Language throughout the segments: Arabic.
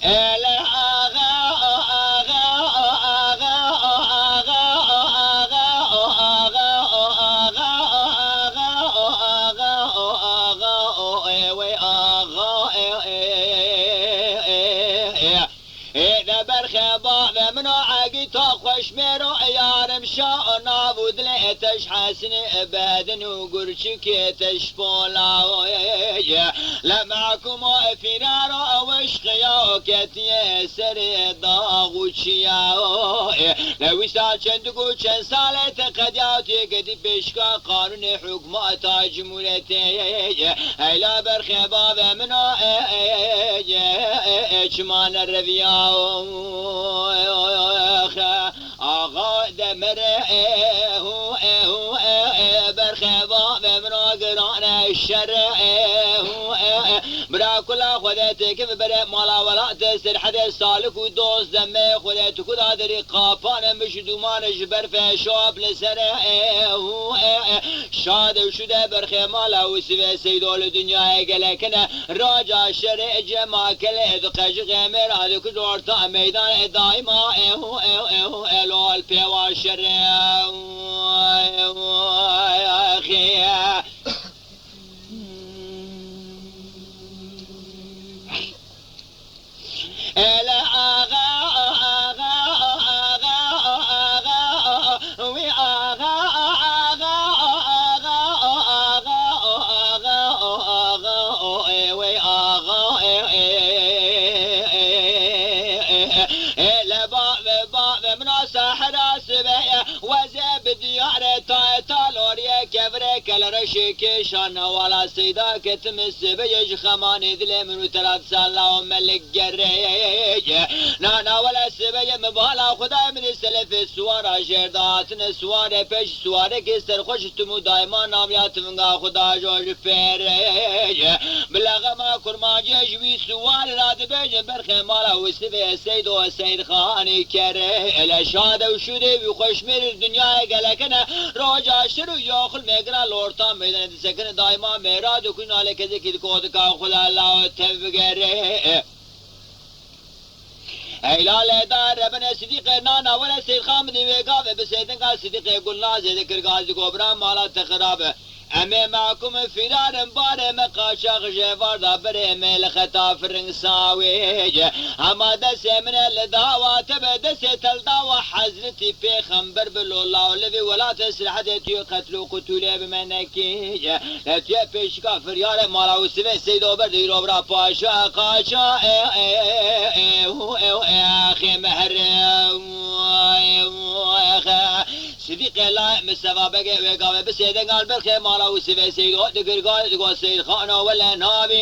منو عقيت خوش ميرو يارم شاء نابود ليتش حسن بدن وقرشك تشفولا لمعكم فرار وشقيا كتي سر ضاغوشيا لو ساچندگو چند ساله تقدياتي قد بشكا قانون حكمات جمهوريتي هيلا برخباب منو اجمان الربيع آقا دمر برخباب منو قران الشر برا كلا خذتك ببرا مالا ولا تسر حدا سالك ودوز دمي خذتك ودا دري قافان مش دومان جبر في شوب لسر شاد وشدا برخي مالا وسبي سيدو الدنيا قالكنا راجع شرع جما كل دقج غمر هذوك دورتا ميدان دايما لو البيوا شرع اخي لا آغا آغا آغا آغا وي آغا آغا آغا آغا آغا وي آغا لا باب من ساحر سبيا وزب ديار تالوريا كفرك الرشيك شان ولا سيدا كتمس بيج خمان دل من ثلاث سالا وملك جري نانا ولا سبيا مبالا خدا من السلف سوارا جردات نسوار پیش سوار كسر خوش تمو دائما ناميات منغا خدا جوج فير بلغ ما كرما جوي سوار راد بيج برخ مالا وسبي سيد وسيد خاني كره الاشاد وشدي وخش من الدنيا قالكنا روجا شرو ياخل مغرا لورتا ميدان سكن دائما مراد كن عليك ذكر كود کا خدا الله تفغره هلال دار ابن صديق نانا ولا سيد خامد ويقاف بسيدن قال صديق قلنا ذكر غاز كبرى مالا تخراب أمي معكم فرار بار مقاشق جوار دابر ميل خطا فرنگ ساوي اما دس من الدعوة تبا دس تلدعوة حضرتي پیغمبر بلولا ولوي ولا تسرح ديتيو قتلو قتولي بمنكي لتيو پیشكا فريار مالا وسوي سيدو بردي روبرا پاشا قاشا اخي محرم صديق الله مسوا بقى وقام بسيدن قال بالخير مالا وسوي سيد دقر قال سيد خانه ولا نابي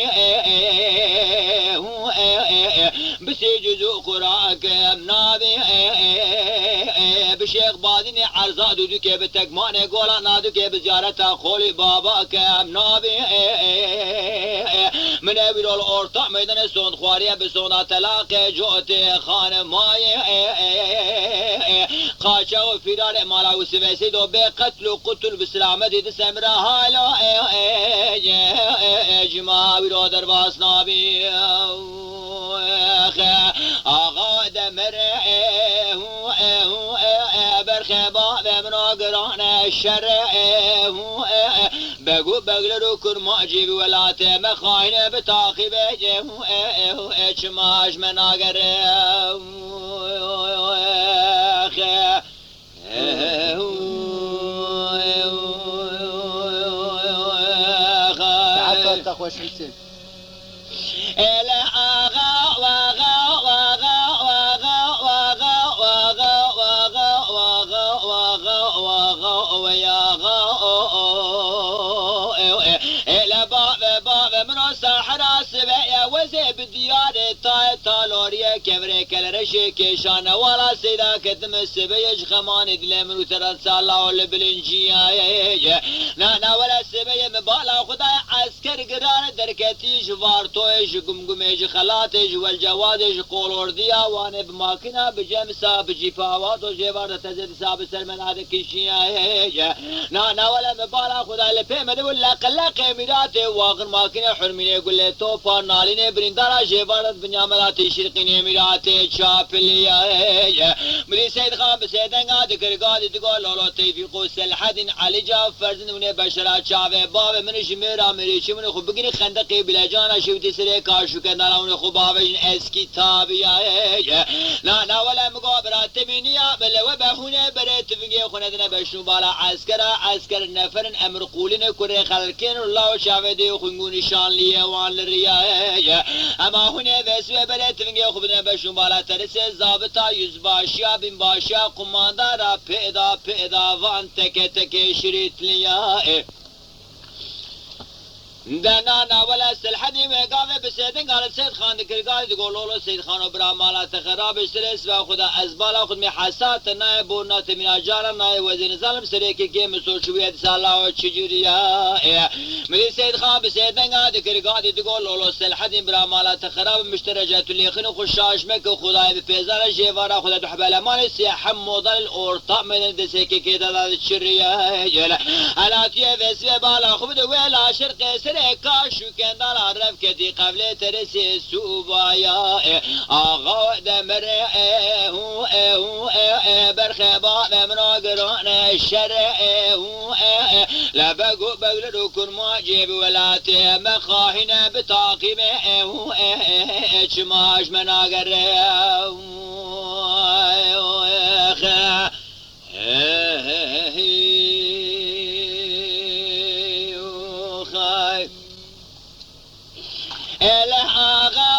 بسيجزو قراك نابي بشيخ بادني عرضا دودو كي بتكمان قولا نادو كي بزيارة خولي باباك نابي من ابيل الأورطاء ميدان سون خواريا بسونا تلاقي جوتي خان ماي قاشا وفرار مالا وسوي سيدو بقتل وقتل بسلامة دي سمرا هالا جماع برادر باس نابي آغا دمر برخبا بمنا قران الشر بقو بقلرو كرما جيب ولات مخاين بتاقي بجه اجماج مناقر خوش می‌سید. اله آغا واغا واغا واغا واغا واغا واغا واغا واغا واغا وياغا اله باب من ساحر سبع وزب ديار تالوريا كبرك الرشيك شان ولا سيدا كتم سبيج خمان دل من ثلاث سالا ولا بلنجيا نانا ولا سبي مبالا خدا عسكر قرار دركتيج وارتويج قمقميج خلاتيج والجواديج قولورديا وانا بماكنا بجمسا بجيفاوات وجيوار تزد ساب سلمان هذا كيشيا نانا ولا مبالا خدا لفهم ولا قلق ميراتي واغن ماكنا حرميني يقول لي توفا ناليني برندارا جيوار بارد بنياملات شرقين اميرات شابليا ملي سيد خان بسيدن قاد كرقاد تقول لولو تيفيقو سلحدين علي جاب فرزن من بشرات شعبه باب من جميرا مريشي من خو بگني خندقي بلا جانا شوتي سري كاشو كندانا من خو بابجن اسكي تابيا لا ولا مقابرات تمينيا بل وبهونه بريت فيني خندنا بشنو بالا عسكر نفرن امر قولين كوري خلكين الله شعبدي خنقون شان ليه وان للرياء اما هنا بسوى بريت فيني خبنا بشنو بالا ترس زابطا يزباشا بن باشا قماندارا پیدا وان تك شريط ليا دانا ولا سلحدي وقافه بسيدن قال سيد خان ذكر قال تقول له سيد خان وبرا مالات خراب سرس وخدا ازبال خد محسات نائب ونات من اجار نائب وزن ظالم سريك كي مسوشويه صلاح وشجوريا ملي سيد خان بسيدن قال ذكر قال تقول له سلحدي برا مالات خراب مشترجات اللي خن خشاش مك خداي بفيزار جيفارا خدا تحبل مان سيح مودل اورطا من دسك كي دال الشريا الاتيه بس بالا خد ولا شرق كاشو كندال عرف كدي قبل ترسي سوبايا آغا دمر برخبا بمنا قران الشرع لبقو بقلدو كن معجب ولاتي مخاهنا بتاقيم اشماش مناقر الآغا